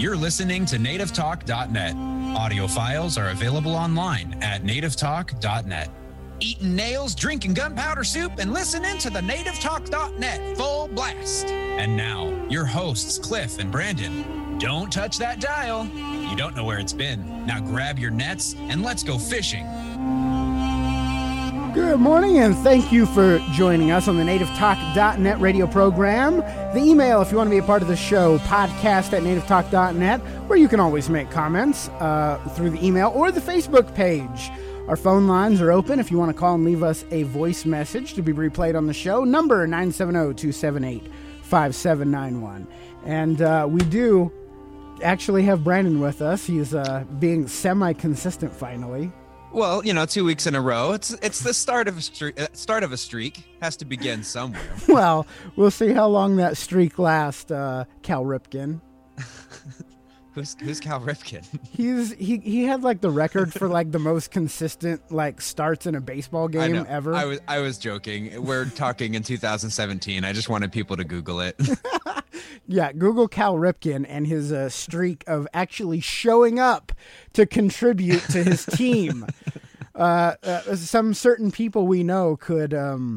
You're listening to nativetalk.net. Audio files are available online at nativetalk.net. Eating nails, drinking gunpowder soup, and listening to the nativetalk.net full blast. And now, your hosts, Cliff and Brandon. Don't touch that dial. You don't know where it's been. Now grab your nets and let's go fishing. Good morning, and thank you for joining us on the nativetalk.net radio program. The email, if you want to be a part of the show, podcast@nativetalk.net, where you can always make comments through the email or the Facebook page. Our phone lines are open if you want to call and leave us a voice message to be replayed on the show. Number 970-278-5791. And we do actually have Brandon with us. He's being semi-consistent finally. Well, 2 weeks in a row. It's the start of a streak. Has to begin somewhere. Well, we'll see how long that streak lasts, Cal Ripken. Who's Cal Ripken? He had like the record for like the most consistent like starts in a baseball game ever. I was joking. We're talking in 2017. I just wanted people to Google it. Yeah, Google Cal Ripken and his streak of actually showing up to contribute to his team. Some certain people we know could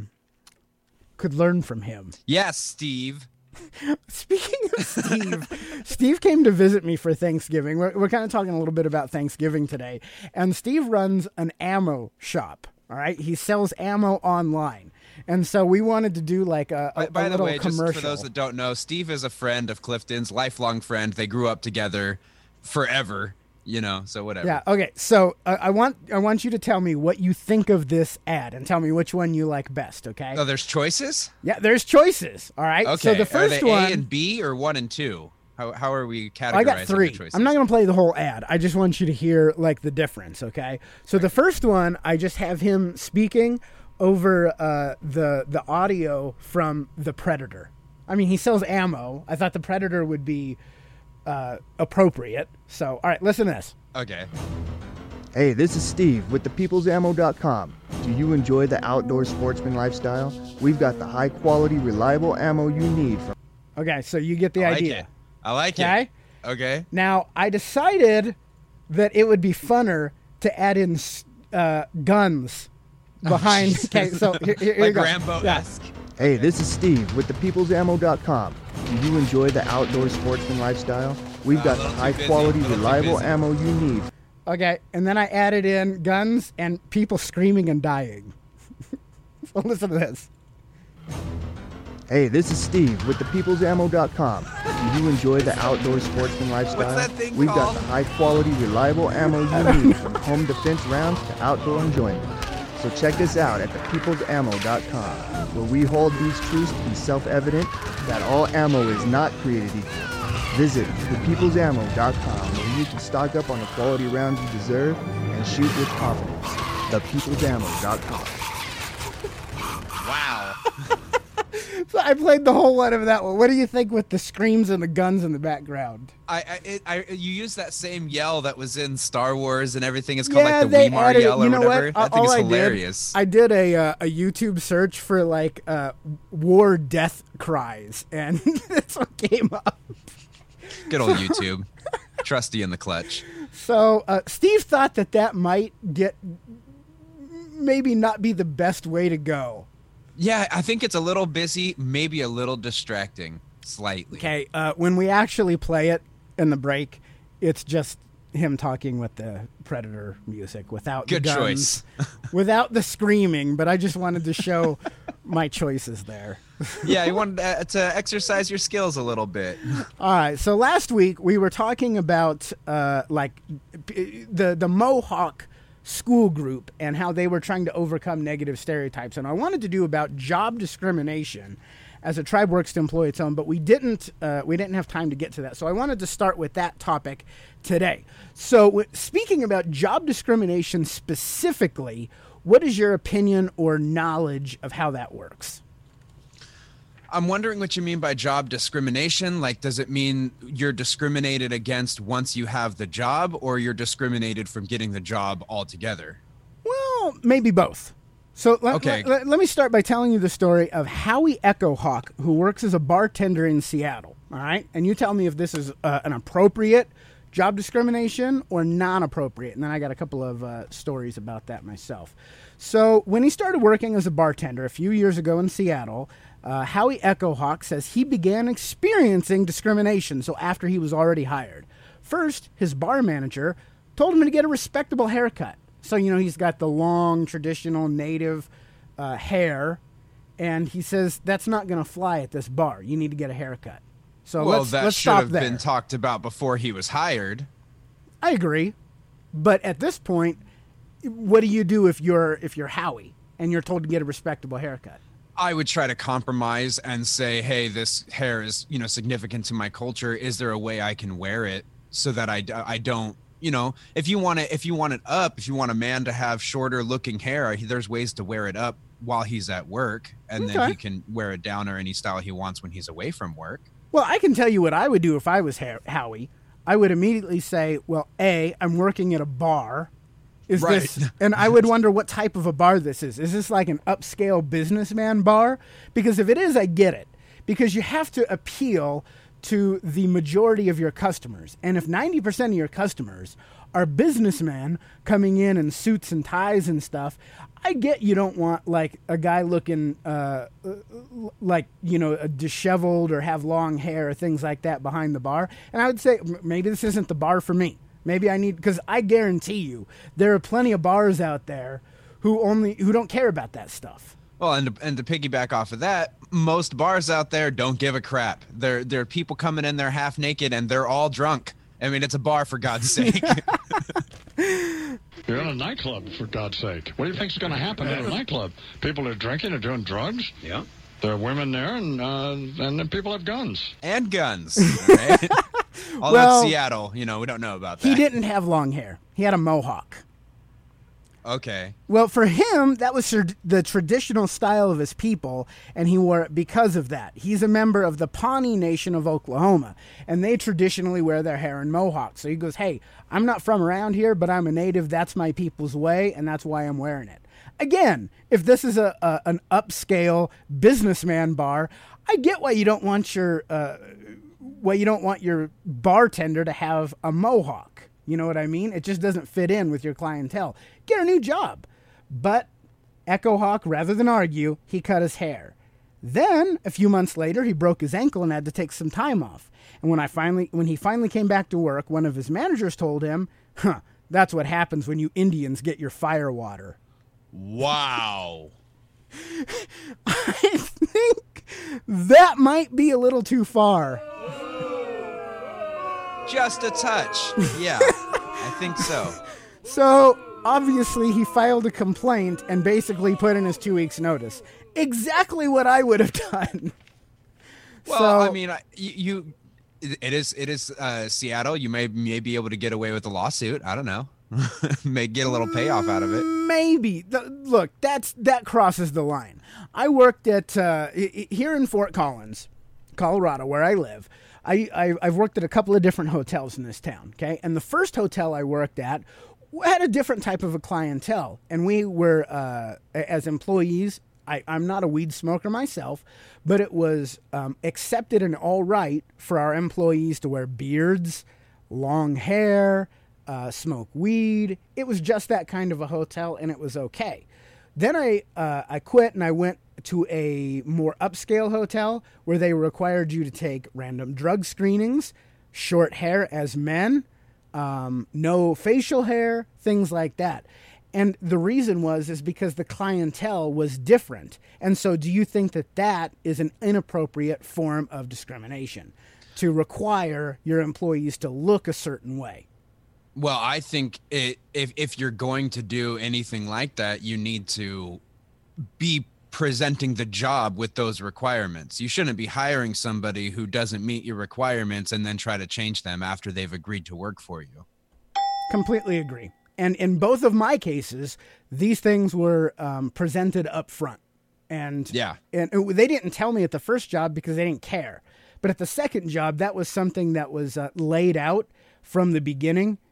learn from him. Yes, Steve. Speaking of Steve came to visit me for Thanksgiving. We're kind of talking a little bit about Thanksgiving today. And Steve runs an ammo shop. All right. He sells ammo online. And so we wanted to do like a by the little way, commercial. Just for those that don't know, Steve is a friend of Clifton's, lifelong friend. They grew up together forever, so whatever. Yeah. Okay. So I want you to tell me what you think of this ad and tell me which one you like best. Okay. Oh, there's choices? Yeah, there's choices. All right. Okay. So the first are they one, A and B or 1 and 2? How are we categorizing I got 3. the choices? I'm not going to play the whole ad. I just want you to hear like the difference. Okay. So the first one, I just have him speaking over the audio from the Predator. I mean, he sells ammo. I thought the Predator would be appropriate. So, all right, listen to this. Okay. Hey, this is Steve with thepeoplesammo.com. Do you enjoy the outdoor sportsman lifestyle? We've got the high-quality, reliable ammo you need. Okay, so you get the idea. I like it. Okay. Now, I decided that it would be funner to add in guns behind. Okay, so here like you go. Rambo-esque. Yeah. Hey, this is Steve with thepeoplesammo.com. Do you enjoy the outdoor sportsman lifestyle? We've got the high-quality, reliable ammo you need. Okay, and then I added in guns and people screaming and dying. So listen to this. Hey, this is Steve with thepeoplesammo.com. Do you enjoy the outdoor sportsman lifestyle? What's that thing We've called? got the high-quality, reliable ammo you need from home defense rounds to outdoor enjoyment. So check us out at thepeoplesammo.com, where we hold these truths to be self-evident that all ammo is not created equal. Visit thepeoplesammo.com, where you can stock up on the quality rounds you deserve and shoot with confidence. Thepeoplesammo.com. Wow. So I played the whole one of that one. What do you think with the screams and the guns in the background? You used that same yell that was in Star Wars and everything. It's called like the Weimar yell or whatever. I think it's hilarious. I did a YouTube search for like war death cries, and that's what came up. Good old YouTube. Trusty in the clutch. So Steve thought that might maybe not be the best way to go. Yeah, I think it's a little busy, maybe a little distracting, slightly. Okay, when we actually play it in the break, it's just him talking with the Predator music without Good the guns, choice. without the screaming, but I just wanted to show my choices there. Yeah, you wanted to exercise your skills a little bit. All right, so last week we were talking about the Mohawk school group and how they were trying to overcome negative stereotypes. And I wanted to do about job discrimination as a tribe works to employ its own, but we didn't have time to get to that. So I wanted to start with that topic today. So speaking about job discrimination specifically, what is your opinion or knowledge of how that works? I'm wondering what you mean by job discrimination. Like, does it mean you're discriminated against once you have the job, or you're discriminated from getting the job altogether? Well, maybe both. So Okay. let me start by telling you the story of Howie Echohawk, who works as a bartender in Seattle. All right, and you tell me if this is an appropriate job discrimination or non-appropriate, and then I got a couple of stories about that myself. So when he started working as a bartender a few years ago in Seattle, Howie Echohawk says he began experiencing discrimination. So after he was already hired, first his bar manager told him to get a respectable haircut. So, he's got the long, traditional native hair, and he says that's not going to fly at this bar. You need to get a haircut. So Well, let's that should stop have there. been talked about before he was hired. I agree, but at this point, what do you do if you're Howie and you're told to get a respectable haircut? I would try to compromise and say, hey, this hair is, significant to my culture. Is there a way I can wear it so that I don't, if you want it up, if you want a man to have shorter looking hair, there's ways to wear it up while he's at work, and then he can wear it down or any style he wants when he's away from work. Well, I can tell you what I would do if I was Howie. I would immediately say, well, A, I'm working at a bar. Is Right. this, and I would wonder what type of a bar this is. Is this like an upscale businessman bar? Because if it is, I get it. Because you have to appeal to the majority of your customers. And if 90% of your customers are businessmen coming in suits and ties and stuff, I get you don't want like a guy looking like, a disheveled or have long hair or things like that behind the bar. And I would say maybe this isn't the bar for me. Maybe I need, because I guarantee you there are plenty of bars out there who don't care about that stuff. Well, and to piggyback off of that, most bars out there don't give a crap. There are people coming in there half naked and they're all drunk. I mean, it's a bar, for God's sake. You're in a nightclub, for God's sake. What do you think's going to happen in a nightclub? People are drinking and doing drugs. Yeah. There are women there, and then people have guns. And guns. Right? Although Well, it's Seattle, we don't know about that. He didn't have long hair. He had a mohawk. Okay. Well, for him, that was the traditional style of his people, and he wore it because of that. He's a member of the Pawnee Nation of Oklahoma, and they traditionally wear their hair in mohawks. So he goes, hey, I'm not from around here, but I'm a native. That's my people's way, and that's why I'm wearing it. Again, if this is an upscale businessman bar, I get why you don't want your bartender to have a mohawk. You know what I mean? It just doesn't fit in with your clientele. Get a new job. But Echohawk, rather than argue, he cut his hair. Then, a few months later, he broke his ankle and had to take some time off. And when he finally came back to work, one of his managers told him, that's what happens when you Indians get your fire water. Wow. I think that might be a little too far. Just a touch. Yeah, I think so. So, obviously, he filed a complaint and basically put in his 2 weeks' notice. Exactly what I would have done. Well, So- I mean, it is Seattle. You may be able to get away with a lawsuit. I don't know. May get a little payoff out of it. Maybe. Look, that crosses the line. I worked at here in Fort Collins, Colorado, where I live. I've worked at a couple of different hotels in this town, okay? And the first hotel I worked at had a different type of a clientele. And we were, as employees, I'm not a weed smoker myself, but it was accepted and all right for our employees to wear beards, long hair, smoke weed. It was just that kind of a hotel, and it was okay. Then I quit and I went to a more upscale hotel where they required you to take random drug screenings, short hair as men, no facial hair, things like that. And the reason is because the clientele was different. And so do you think that is an inappropriate form of discrimination, to require your employees to look a certain way? Well, I think if you're going to do anything like that, you need to be presenting the job with those requirements. You shouldn't be hiring somebody who doesn't meet your requirements and then try to change them after they've agreed to work for you. Completely agree. And in both of my cases, these things were presented up front. And they didn't tell me at the first job because they didn't care. But at the second job, that was something that was laid out from the beginning.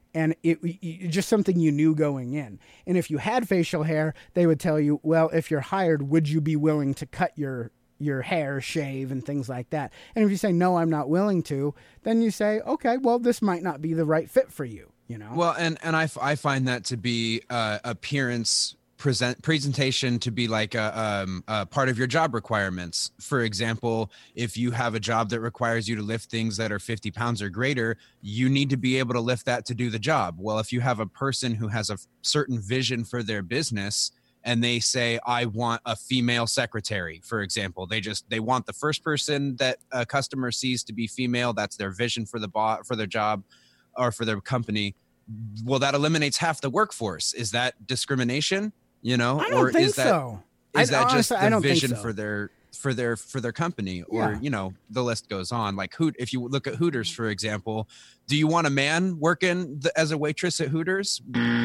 and it just something you knew going in. And if you had facial hair, they would tell you, well, if you're hired, would you be willing to cut your hair, shave, and things like that? And if you say, no, I'm not willing to, then you say, okay, well, this might not be the right fit for you, you know? Well, and I find that to be appearance presentation to be like a part of your job requirements. For example, if you have a job that requires you to lift things that are 50 pounds or greater, you need to be able to lift that to do the job. Well, if you have a person who has a certain vision for their business and they say, I want a female secretary, for example, they want the first person that a customer sees to be female. That's their vision for for their job or for their company. Well, that eliminates half the workforce. Is that discrimination? You know, I don't think so. Is that honestly, just I the don't think vision so. for their company? Or, Yeah. you know, the list goes on. Like if you look at Hooters, for example, do you want a man working as a waitress at Hooters?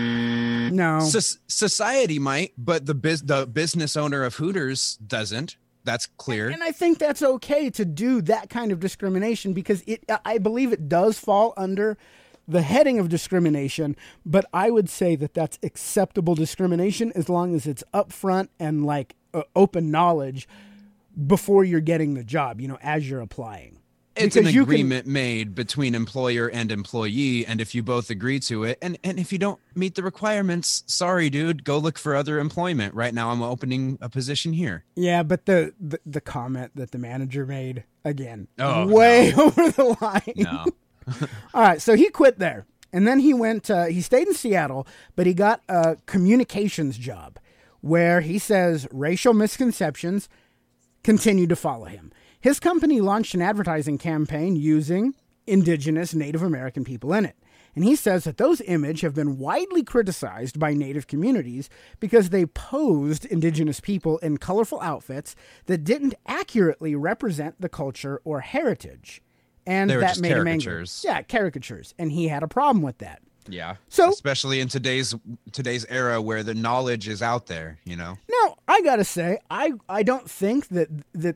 No. Society might, but the business owner of Hooters doesn't. That's clear. And I think that's okay to do that kind of discrimination because I believe it does fall under the heading of discrimination, but I would say that that's acceptable discrimination as long as it's upfront and like open knowledge before you're getting the job, you know, as you're applying. It's Because an agreement made between employer and employee, and if you both agree to it, and if you don't meet the requirements, sorry, dude, go look for other employment. Right now, I'm opening a position here. Yeah, but the comment that the manager made, again, Oh, over the line. No. All right, so he quit there. And then he went, he stayed in Seattle, but he got a communications job where he says racial misconceptions continue to follow him. His company launched an advertising campaign using indigenous Native American people in it. And he says that those images have been widely criticized by Native communities because they posed indigenous people in colorful outfits that didn't accurately represent the culture or heritage. And They were that just made him angry. caricatures. Yeah, caricatures. And he had a problem with that. Yeah. So- especially in today's era where the knowledge is out there, you know. Now, I gotta say, I don't think that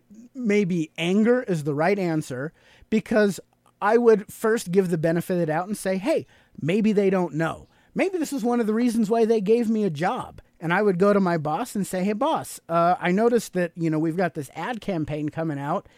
maybe anger is the right answer because I would first give the benefit of the doubt and say, hey, maybe they don't know. Maybe this is one of the reasons why they gave me a job. And I would go to my boss and say, hey, boss, I noticed that, you know, we've got this ad campaign coming out.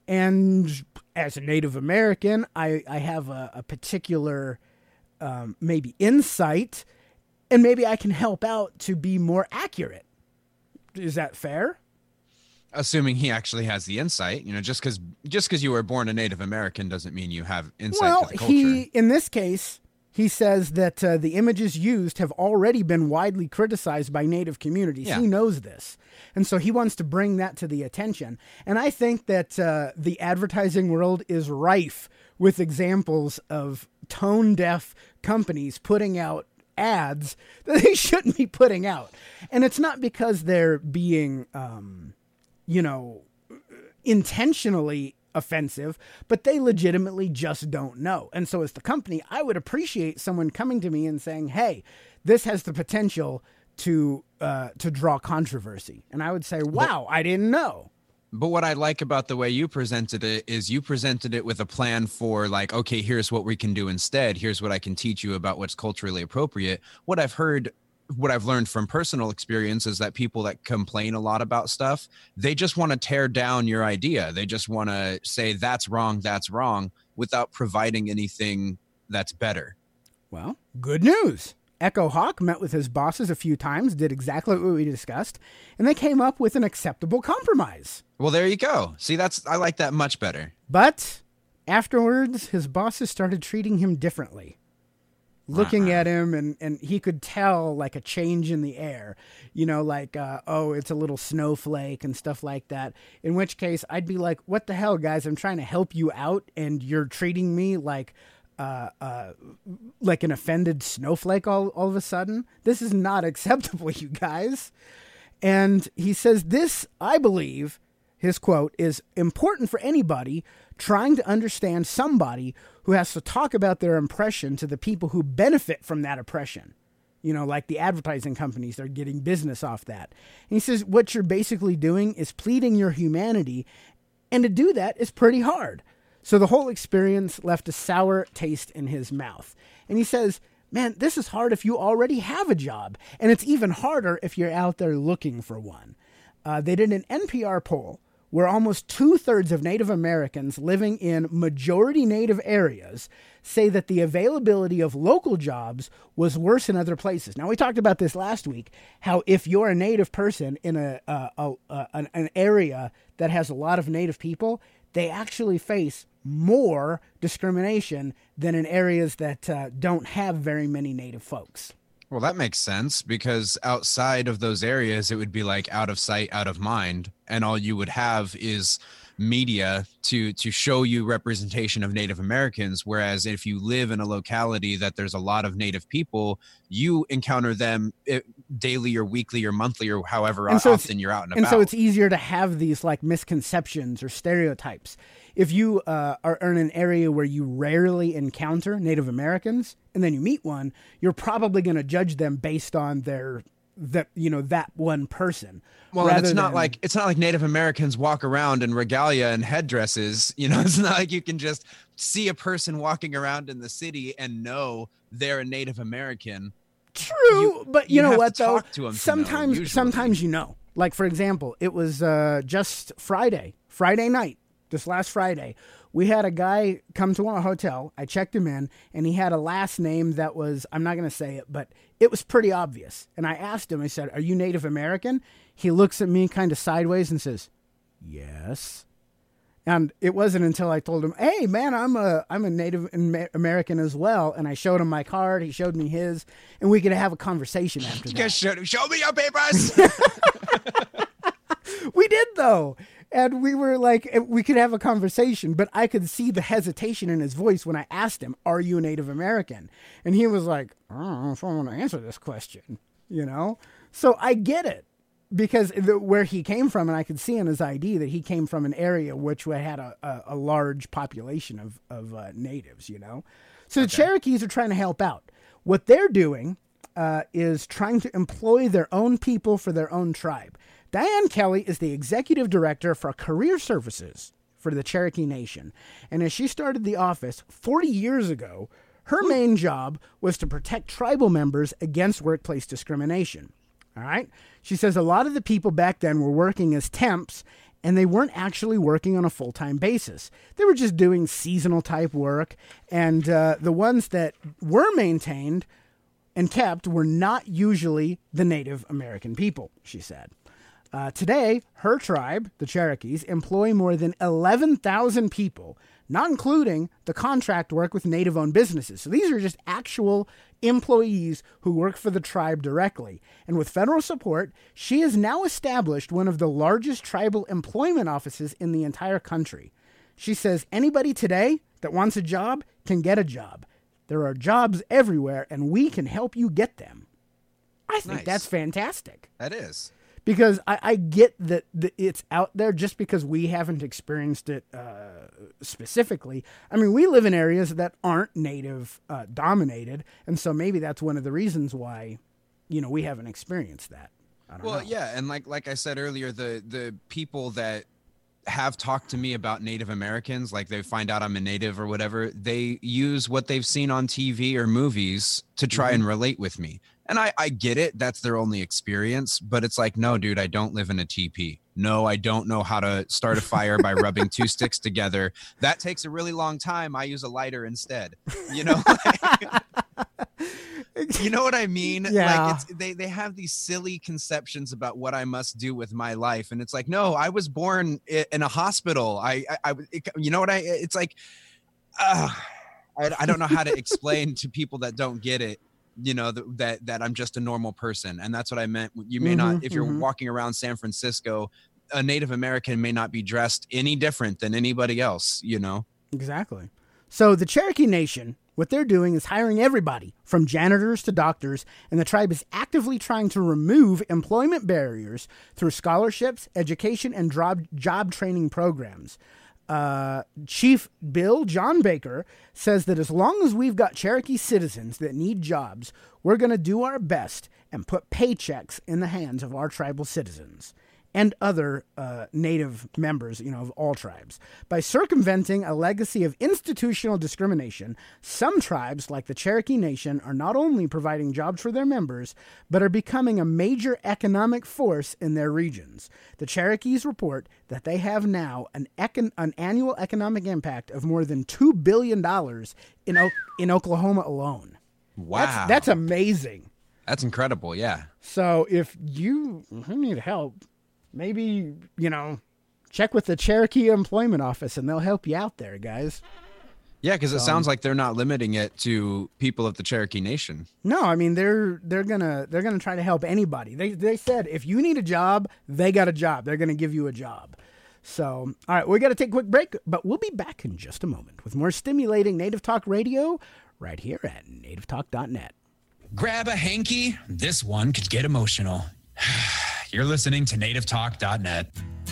And as a Native American, I have a particular maybe insight, and maybe I can help out to be more accurate. Is that fair? Assuming he actually has the insight, you know, just because you were born a Native American doesn't mean you have insight Well, to the culture. in this case, he says that the images used have already been widely criticized by Native communities. Yeah. He knows this. And so he wants to bring that to the attention. And I think that the advertising world is rife with examples of tone-deaf companies putting out ads that they shouldn't be putting out. And it's not because they're being, intentionally offensive, but they legitimately just don't know. And so as the company, I would appreciate someone coming to me and saying, hey, this has the potential to draw controversy. And I would say, wow, I didn't know. But what I like about the way you presented it is you presented it with a plan for like, okay, here's what we can do instead. Here's what I can teach you about what's culturally appropriate. What I've learned from personal experience is that people that complain a lot about stuff, they just want to tear down your idea. They just want to say that's wrong without providing anything that's better. Well, good news. Echo Hawk met with his bosses a few times, did exactly what we discussed, and they came up with an acceptable compromise. Well, there you go. See, I like that much better. But afterwards, his bosses started treating him differently. Looking at him, and he could tell like a change in the air, you know, like, it's a little snowflake and stuff like that. In which case I'd be like, what the hell, guys? I'm trying to help you out and you're treating me like an offended snowflake all of a sudden. This is not acceptable, you guys. And he says this, I believe, his quote, is important for anybody trying to understand somebody who has to talk about their impression to the people who benefit from that oppression. You know, like the advertising companies, they're getting business off that. And he says, what you're basically doing is pleading your humanity. And to do that is pretty hard. So the whole experience left a sour taste in his mouth. And he says, man, this is hard if you already have a job. And it's even harder if you're out there looking for one. They did an NPR poll where almost 2/3 of Native Americans living in majority Native areas say that the availability of local jobs was worse in other places. Now, we talked about this last week, how if you're a Native person in an area that has a lot of Native people, they actually face more discrimination than in areas that don't have very many Native folks. Well, that makes sense, because outside of those areas, it would be like out of sight, out of mind. And all you would have is media to show you representation of Native Americans. Whereas if you live in a locality that there's a lot of Native people, you encounter them daily or weekly or monthly or however often you're out and about. And so it's easier to have these like misconceptions or stereotypes. If you are in an area where you rarely encounter Native Americans and then you meet one, you're probably going to judge them based on that one person. Well, and it's not like Native Americans walk around in regalia and headdresses. It's not like you can just see a person walking around in the city and know they're a Native American. True, but you know what though? Sometimes you know. Like for example, it was just Friday night. This last Friday, we had a guy come to our hotel. I checked him in, and he had a last name that was, I'm not going to say it, but it was pretty obvious. And I asked him, I said, "Are you Native American?" He looks at me kind of sideways and says, "Yes." And it wasn't until I told him, "Hey, man, I'm a Native American as well." And I showed him my card. He showed me his, and we could have a conversation after that. You guys show me your papers. We did, though. And we were like, we could have a conversation, but I could see the hesitation in his voice when I asked him, "Are you a Native American?" And he was like, "I don't know if I want to answer this question," So I get it, because where he came from, and I could see in his ID that he came from an area which had a large population of natives, So the Cherokees are trying to help out. What they're doing is trying to employ their own people for their own tribe. Diane Kelly is the executive director for career services for the Cherokee Nation. And as she started the office 40 years ago, her main job was to protect tribal members against workplace discrimination. All right. She says a lot of the people back then were working as temps, and they weren't actually working on a full-time basis. They were just doing seasonal type work. And the ones that were maintained and kept were not usually the Native American people, she said. Today, her tribe, the Cherokees, employ more than 11,000 people, not including the contract work with Native-owned businesses. So these are just actual employees who work for the tribe directly. And with federal support, she has now established one of the largest tribal employment offices in the entire country. She says anybody today that wants a job can get a job. There are jobs everywhere, and we can help you get them. I think that's fantastic. That is. Because I get that it's out there just because we haven't experienced it specifically. I mean, we live in areas that aren't Native dominated, and so maybe that's one of the reasons why, we haven't experienced that. I don't know. Yeah, and like I said earlier, the people that have talked to me about Native Americans, like they find out I'm a Native or whatever, they use what they've seen on TV or movies to try and relate with me. And I get it. That's their only experience. But it's like, no, dude, I don't live in a teepee. No, I don't know how to start a fire by rubbing two sticks together. That takes a really long time. I use a lighter instead. You know what I mean? Yeah. Like they have these silly conceptions about what I must do with my life. And it's like, no, I was born in a hospital. It's like, I don't know how to explain to people that don't get it. That I'm just a normal person. And that's what I meant. You may not, if you're walking around San Francisco, a Native American may not be dressed any different than anybody else, Exactly. So the Cherokee Nation, what they're doing is hiring everybody from janitors to doctors, and the tribe is actively trying to remove employment barriers through scholarships, education, and job training programs. Chief Bill John Baker says that as long as we've got Cherokee citizens that need jobs, we're going to do our best and put paychecks in the hands of our tribal citizens. and other Native members, of all tribes. By circumventing a legacy of institutional discrimination, some tribes, like the Cherokee Nation, are not only providing jobs for their members, but are becoming a major economic force in their regions. The Cherokees report that they have now an annual economic impact of more than $2 billion in Oklahoma alone. Wow. That's amazing. That's incredible, yeah. So if you need help, maybe, check with the Cherokee Employment Office and they'll help you out there, guys. Yeah, because it sounds like they're not limiting it to people of the Cherokee Nation. No, I mean they're gonna try to help anybody. They said if you need a job, they got a job. They're gonna give you a job. So, all right, we got to take a quick break, but we'll be back in just a moment with more stimulating Native Talk Radio right here at nativetalk.net. Grab a hanky. This one could get emotional. You're listening to nativetalk.net.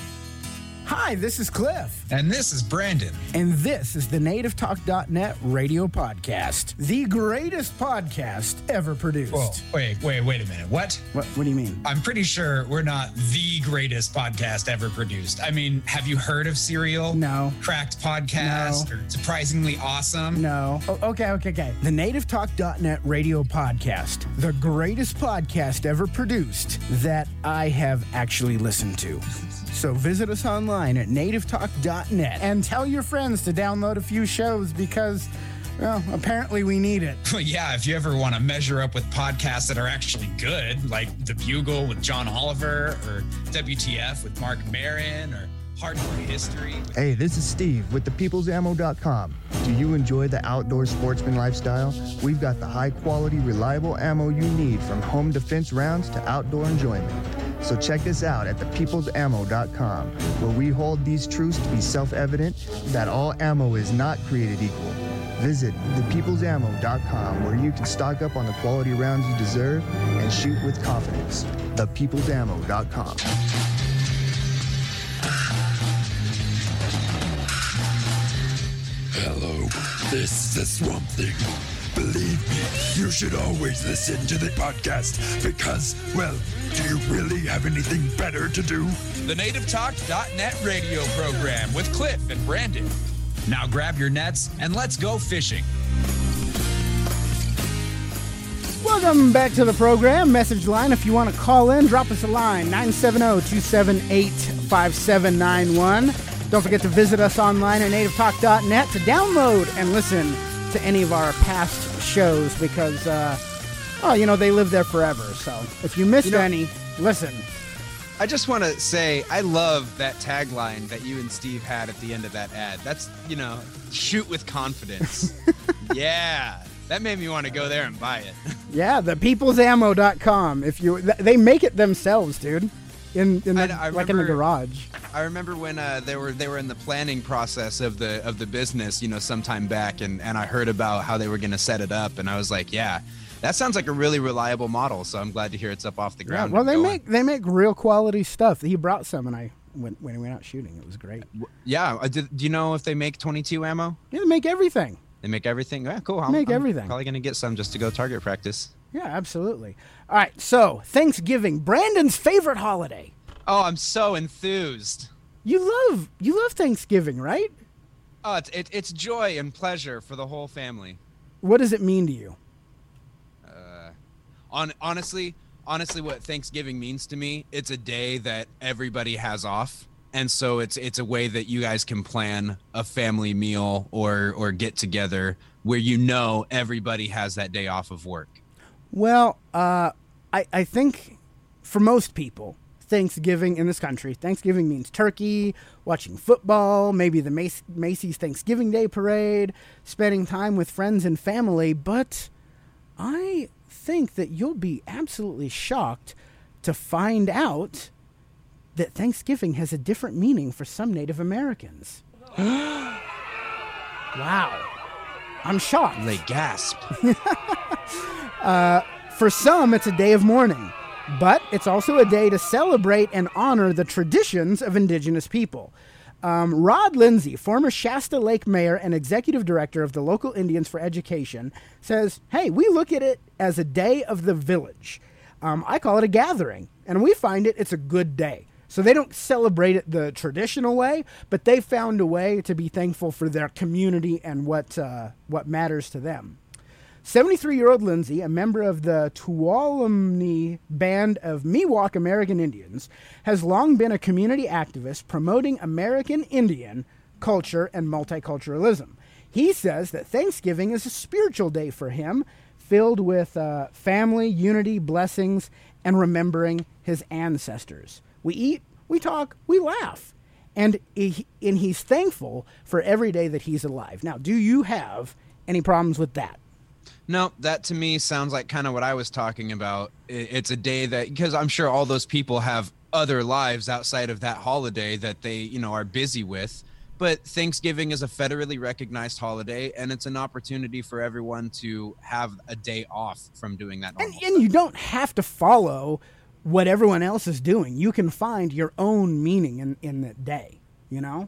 Hi, this is Cliff. And this is Brandon. And this is the nativetalk.net radio podcast. The greatest podcast ever produced. Whoa, wait a minute. What? What do you mean? I'm pretty sure we're not the greatest podcast ever produced. I mean, have you heard of Serial? No. Cracked Podcast? No. Or Surprisingly Awesome? No. Okay. The nativetalk.net radio podcast. The greatest podcast ever produced that I have actually listened to. So visit us online at nativetalk.net and tell your friends to download a few shows because, well, apparently we need it. Well, yeah, if you ever want to measure up with podcasts that are actually good, like The Bugle with John Oliver, or WTF with Mark Maron, or Hardcore History. Hey, this is Steve with thepeoplesammo.com. Do you enjoy the outdoor sportsman lifestyle? We've got the high-quality, reliable ammo you need, from home defense rounds to outdoor enjoyment. So check us out at thepeoplesammo.com, where we hold these truths to be self-evident that all ammo is not created equal. Visit thepeoplesammo.com, where you can stock up on the quality rounds you deserve and shoot with confidence. Thepeoplesammo.com. Hello, this is Swamp Thing. Believe me, you should always listen to the podcast because, well, do you really have anything better to do? The nativetalk.net radio program with Cliff and Brandon. Now grab your nets and let's go fishing. Welcome back to the program. Message line, if you want to call in, drop us a line, 970-278-5791. Don't forget to visit us online at nativetalk.net to download and listen to any of our past shows because, they live there forever. So if you missed any, listen. I just want to say I love that tagline that you and Steve had at the end of that ad. That's, shoot with confidence. Yeah. That made me want to go there and buy it. Yeah, thepeoplesammo.com. They make it themselves, dude. In the garage. I remember when they were in the planning process of the business, sometime back, and I heard about how they were going to set it up, and I was like, yeah, that sounds like a really reliable model. So I'm glad to hear it's up off the ground. Yeah, well, they make real quality stuff. He brought some, and when we went out shooting, it was great. Yeah, do you know if they make 22 ammo? Yeah, they make everything. They make everything. Yeah, cool. I'm everything. Probably going to get some just to go target practice. Yeah, absolutely. All right, so Thanksgiving, Brandon's favorite holiday. Oh, I'm so enthused. You love Thanksgiving, right? Oh, it's joy and pleasure for the whole family. What does it mean to you? Honestly, what Thanksgiving means to me, it's a day that everybody has off. And so it's a way that you guys can plan a family meal or get together where everybody has that day off of work. Well, I think for most people, Thanksgiving in this country, Thanksgiving means turkey, watching football, maybe the Macy's Thanksgiving Day Parade, spending time with friends and family. But I think that you'll be absolutely shocked to find out that Thanksgiving has a different meaning for some Native Americans. Wow. I'm shocked. They gasp. For some, it's a day of mourning, but it's also a day to celebrate and honor the traditions of indigenous people. Rod Lindsay, former Shasta Lake mayor and executive director of the local Indians for Education, says, hey, we look at it as a day of the village. I call it a gathering, and we find it's a good day. So they don't celebrate it the traditional way, but they found a way to be thankful for their community and what matters to them. 73-year-old Lindsay, a member of the Tuolumne Band of Miwok American Indians, has long been a community activist promoting American Indian culture and multiculturalism. He says that Thanksgiving is a spiritual day for him, filled with family, unity, blessings, and remembering his ancestors. We eat, we talk, we laugh. And he's thankful for every day that he's alive. Now, do you have any problems with that? No, that to me sounds like kind of what I was talking about. It's a day that, because I'm sure all those people have other lives outside of that holiday that they, are busy with. But Thanksgiving is a federally recognized holiday, and it's an opportunity for everyone to have a day off from doing that normal and you don't have to follow what everyone else is doing. You can find your own meaning in the day, Yeah.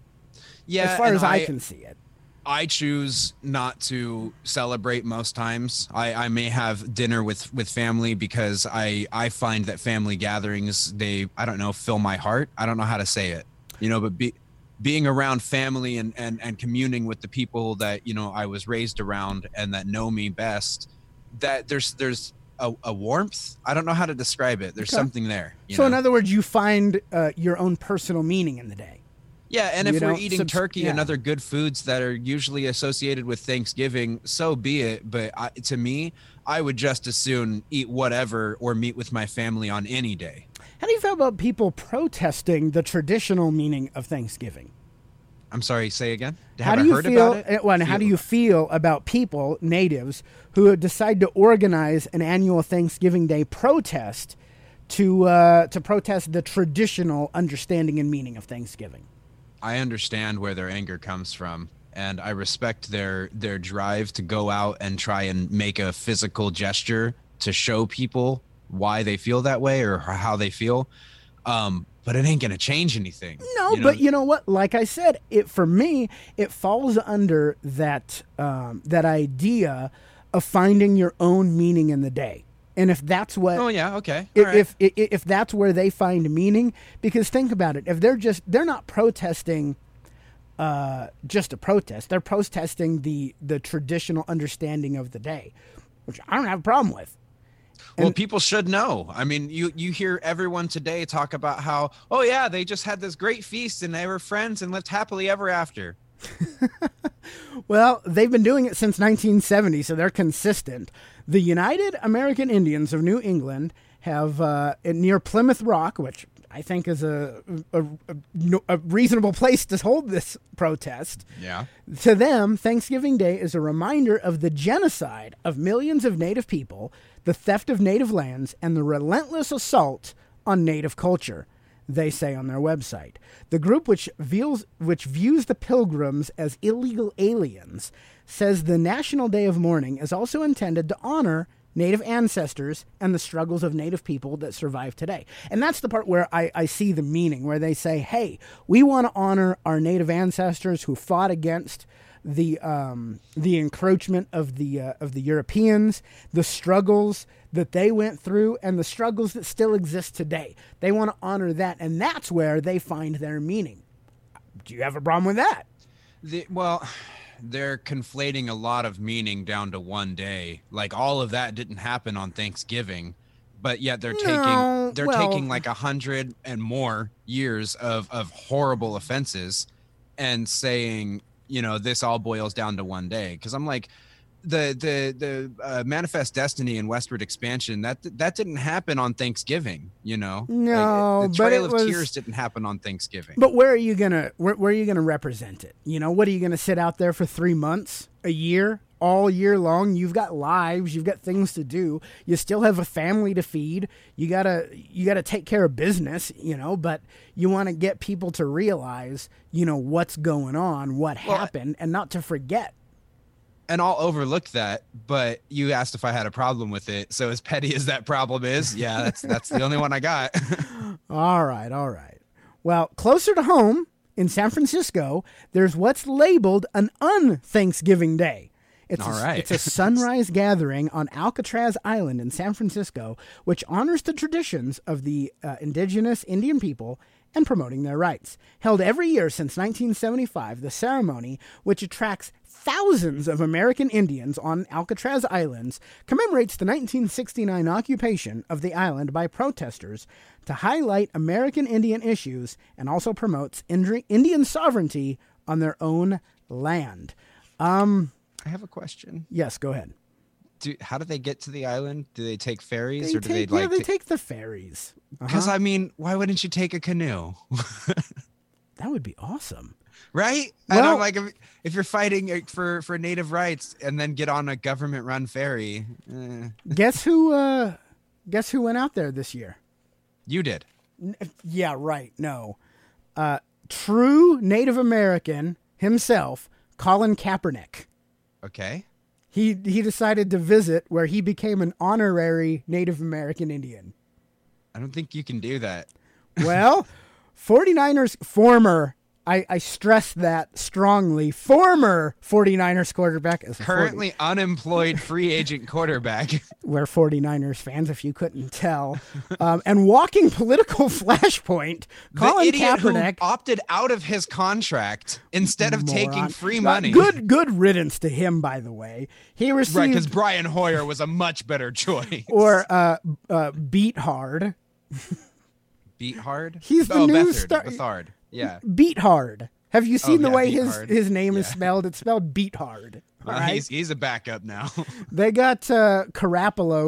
As far as I can see it. I choose not to celebrate most times. I may have dinner with family because I find that family gatherings, fill my heart. I don't know how to say it, but being around family and communing with the people that, I was raised around and that know me best, that there's a warmth. I don't know how to describe it. There's something there. So in other words, you find your own personal meaning in the day. Yeah, and if we're eating turkey and other good foods that are usually associated with Thanksgiving, so be it. But to me, I would just as soon eat whatever or meet with my family on any day. How do you feel about people protesting the traditional meaning of Thanksgiving? I'm sorry, say again? How do you feel about people, natives, who decide to organize an annual Thanksgiving Day protest to protest the traditional understanding and meaning of Thanksgiving? I understand where their anger comes from, and I respect their drive to go out and try and make a physical gesture to show people why they feel that way or how they feel. But it ain't going to change anything. No, but you know what? Like I said, for me, it falls under that idea of finding your own meaning in the day. And if that's what, if that's where they find meaning, because think about it, if they're not protesting, just a protest, they're protesting the traditional understanding of the day, which I don't have a problem with. Well, people should know. I mean, you hear everyone today talk about how, they just had this great feast and they were friends and lived happily ever after. Well, they've been doing it since 1970, so they're consistent. The United American Indians of New England have near Plymouth Rock, which I think is a reasonable place to hold this protest. Yeah. To them, Thanksgiving Day is a reminder of the genocide of millions of Native people, the theft of Native lands, and the relentless assault on Native culture, they say on their website. The group, which views the pilgrims as illegal aliens, says the National Day of Mourning is also intended to honor Native ancestors and the struggles of Native people that survive today. And that's the part where I see the meaning, where they say, hey, we want to honor our Native ancestors who fought against the encroachment of the Europeans, the struggles that they went through, and the struggles that still exist today. They want to honor that, and that's where they find their meaning. Do you have a problem with that? They're conflating a lot of meaning down to one day. Like, all of that didn't happen on Thanksgiving, but yet they're taking like 100 and more years of horrible offenses and saying, this all boils down to one day. Because I'm like, the Manifest Destiny and Westward Expansion, that didn't happen on Thanksgiving. No, the Trail of Tears didn't happen on Thanksgiving. But where are you gonna represent it? What are you gonna sit out there for 3 months, a year, all year long? You've got lives, you've got things to do. You still have a family to feed. You gotta take care of business, But you want to get people to realize, what's going on, what happened, and not to forget. And I'll overlook that, but you asked if I had a problem with it. So as petty as that problem is, yeah, that's the only one I got. All right. Well, closer to home in San Francisco, there's what's labeled an un-Thanksgiving Day. It's All right. It's a sunrise gathering on Alcatraz Island in San Francisco, which honors the traditions of the indigenous Indian people and promoting their rights. Held every year since 1975, the ceremony, which attracts thousands of American Indians on Alcatraz Islands, commemorates the 1969 occupation of the island by protesters to highlight American Indian issues and also promotes Indian sovereignty on their own land. I have a question. Yes, go ahead. How do they get to the island? Do they take ferries or do they take the ferries. Because I mean, why wouldn't you take a canoe? That would be awesome. Right? Well, and I'm like, if you're fighting for native rights and then get on a government-run ferry. Guess who went out there this year? You did. Yeah, right. No. True Native American himself, Colin Kaepernick. Okay. He decided to visit where he became an honorary Native American Indian. I don't think you can do that. Well, 49ers former, I stress that strongly, former 49ers quarterback. Currently unemployed free agent quarterback. We're 49ers fans, if you couldn't tell. And walking political flashpoint, Colin Kaepernick who opted out of his contract instead of taking free money. Good riddance to him, by the way. He received... Right, because Brian Hoyer was a much better choice. Or Beat Hard. Beat Hard? He's the new star. Bethard. Yeah. Beat Hard. Have you seen the way his name is Yeah. spelled? It's spelled Beat Hard. Well, right? he's a backup now. They got Carapolo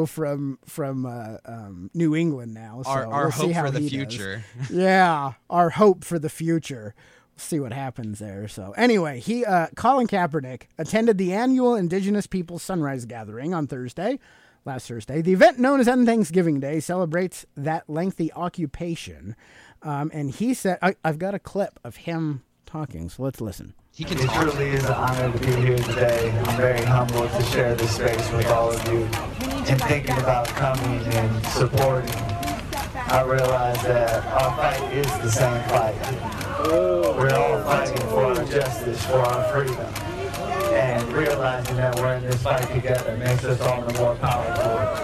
from New England now. So our we'll see hope how for the he future. does. Yeah, our hope for the future. We'll see what happens there. So anyway, Colin Kaepernick attended the annual Indigenous Peoples Sunrise Gathering on last Thursday. The event, known as Thanksgiving Day, celebrates that lengthy occupation. And he said, I've got a clip of him talking, so let's listen. It truly is an honor to be here today. I'm very humbled to share this space with all of you. And thinking about coming and supporting, I realize that our fight is the same fight. We're all fighting for our justice, for our freedom. And realizing that we're in this fight together makes us all the more powerful.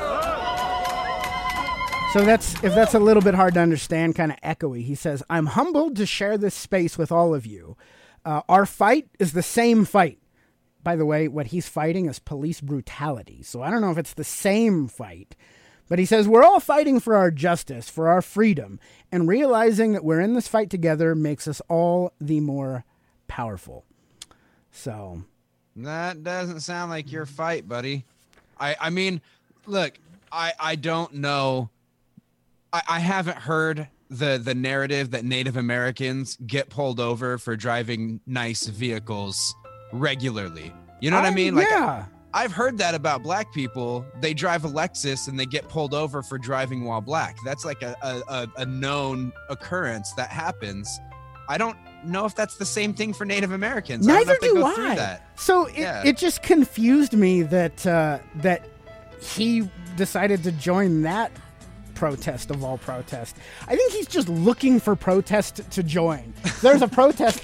So if that's a little bit hard to understand, kind of echoey, he says, I'm humbled to share this space with all of you. Our fight is the same fight. By the way, what he's fighting is police brutality. So I don't know if it's the same fight. But he says, we're all fighting for our justice, for our freedom. And realizing that we're in this fight together makes us all the more powerful. So That doesn't sound like your fight, buddy. I mean, look, I don't know. I haven't heard the narrative that Native Americans get pulled over for driving nice vehicles regularly. You know what I mean? Like, yeah. I've heard that about black people. They drive a Lexus and they get pulled over for driving while black. That's like a known occurrence that happens. I don't know if that's the same thing for Native Americans. Neither I don't know if do they go I. through that. So Yeah. it just confused me that he decided to join that protest of all protests. I think he's just looking for protest to join. There's a protest.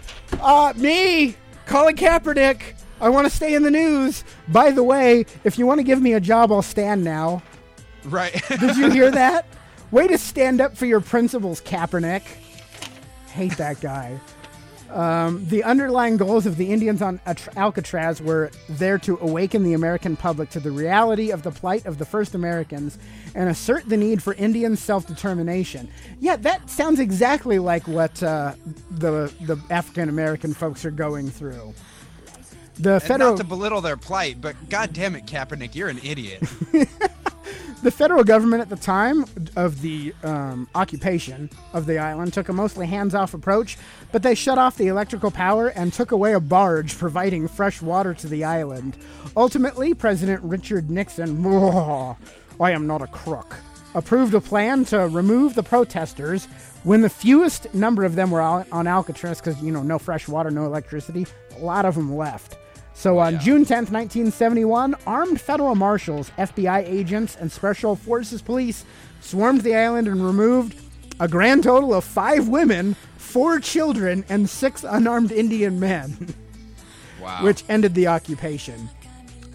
Me, Colin Kaepernick. I want to stay in the news. By the way, if you want to give me a job, I'll stand now. Right. Did you hear that? Way to stand up for your principles, Kaepernick. Hate that guy. The underlying goals of the Indians on Alcatraz were there to awaken the American public to the reality of the plight of the first Americans and assert the need for Indian self-determination. Yeah, that sounds exactly like what the African-American folks are going through. The And federal not to belittle their plight, but God damn it, Kaepernick, you're an idiot. The federal government at the time of the occupation of the island took a mostly hands-off approach, but they shut off the electrical power and took away a barge providing fresh water to the island. Ultimately, President Richard Nixon, I am not a crook, approved a plan to remove the protesters when the fewest number of them were on Alcatraz because, no fresh water, no electricity. A lot of them left. So on June 10th, 1971, armed federal marshals, FBI agents, and special forces police swarmed the island and removed a grand total of 5 women, 4 children, and 6 unarmed Indian men, Wow. which ended the occupation.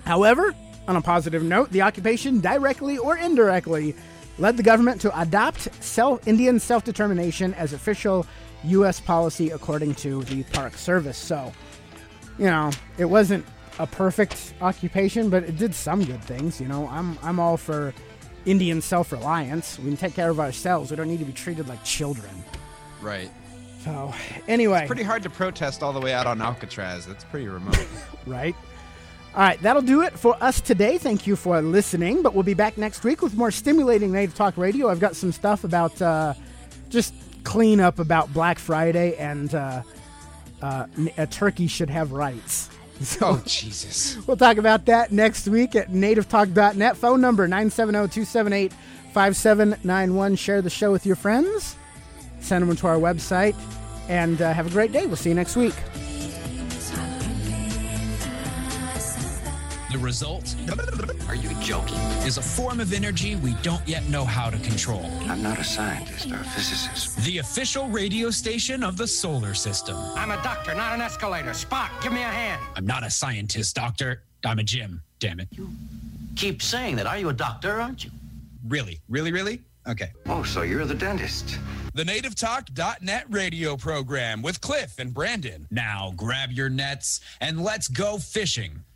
However, on a positive note, the occupation directly or indirectly led the government to adopt Indian self-determination as official U.S. policy, according to the Park Service. So, it wasn't a perfect occupation, but it did some good things. I'm all for Indian self-reliance. We can take care of ourselves. We don't need to be treated like children. Right. So, anyway. It's pretty hard to protest all the way out on Alcatraz. That's pretty remote. Right. All right, that'll do it for us today. Thank you for listening, but we'll be back next week with more stimulating Native Talk Radio. I've got some stuff about just clean up about Black Friday, and a turkey should have rights. So Jesus. We'll talk about that next week at nativetalk.net. Phone number 970-278-5791. Share the show with your friends. Send them to our website, and have a great day. We'll see you next week. The result? Are you joking? Is a form of energy we don't yet know how to control. I'm not a scientist or a physicist. The official radio station of the solar system. I'm a doctor, not an escalator. Spock, give me a hand. I'm not a scientist, Doctor. I'm a Jim, damn it. You keep saying that. Are you a doctor, aren't you? Really? Really, really? Okay. Oh, so you're the dentist. The NativeTalk.net radio program with Cliff and Brandon. Now grab your nets and let's go fishing.